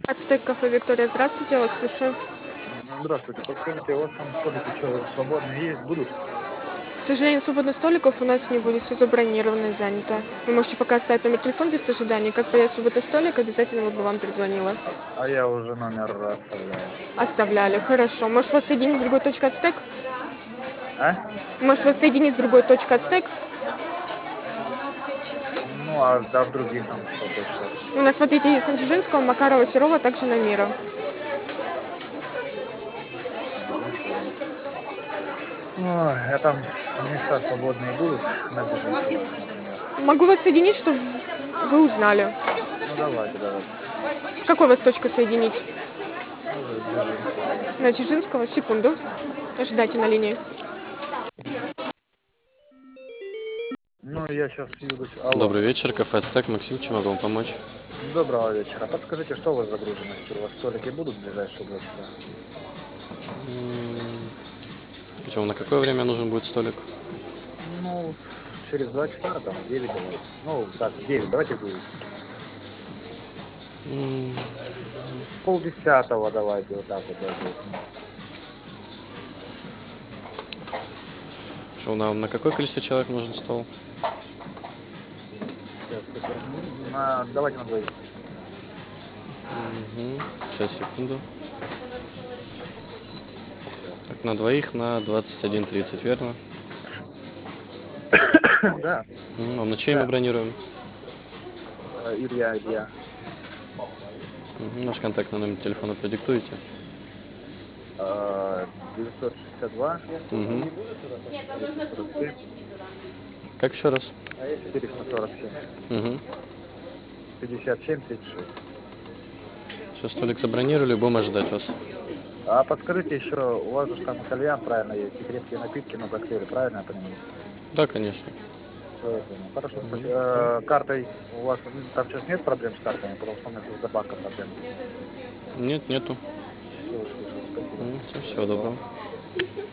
Ацтек кафе Виктория, здравствуйте, я вас слушаю. Здравствуйте, подскажите, у вас там столики что, свободные есть, будут? К сожалению, свободных столиков у нас не будет, все забронировано, занято. Вы можете пока оставить номер телефона в ожидания. Как появится свободный столик, обязательно бы вам перезвонила. А я уже номер оставляю. Оставляли, хорошо. Может, вас соединить с другой точкой Ацтек? А? Может, вас соединить с другой точкой Ацтек? Ну, а да, в других там что точно. У нас, смотрите, есть на Дзержинского, Макарова, Серова, также на Мира. Ой, а там места свободные будут на Дзержинского, например? Могу вас соединить, чтобы вы узнали. Ну, давайте. С какой вас точкой соединить? Ну, Дзержинского. На Дзержинского? Секунду. Ожидайте на линии. Ну, я сейчас еду. Алло. Добрый вечер, кафе «Ацтек». Максим, чем могу вам помочь? Доброго вечера. Подскажите, что у вас загруженность? У вас столики будут в ближайшие 2 часа? Причем на какое время нужен будет столик? Ну, через 2 часа, там, 9 давайте. Ну, так, 9, давайте 9. Полдесятого давайте, вот так вот даже. Что, на какое количество человек нужен стол? Давайте на двоих. Сейчас, секунду. Так, на двоих на 21:30, верно? Да. А на чей мы бронируем? Илья. Наш контактный номер телефона продиктуете. 962 Угу. 447 Как еще раз? 447 Угу. 57 36. Все, столик забронировали, будем ожидать вас. А подскажите еще, у вас же там кальян, правильно, есть, и крепкие напитки, но коктейли, правильно я понимаю? Да, конечно. Всё, я понял. Хорошо, картой у вас там сейчас нет проблем с картами, потому что у меня сейчас до банка проблем. Нет, нету. Всё, спасибо. Всего доброго.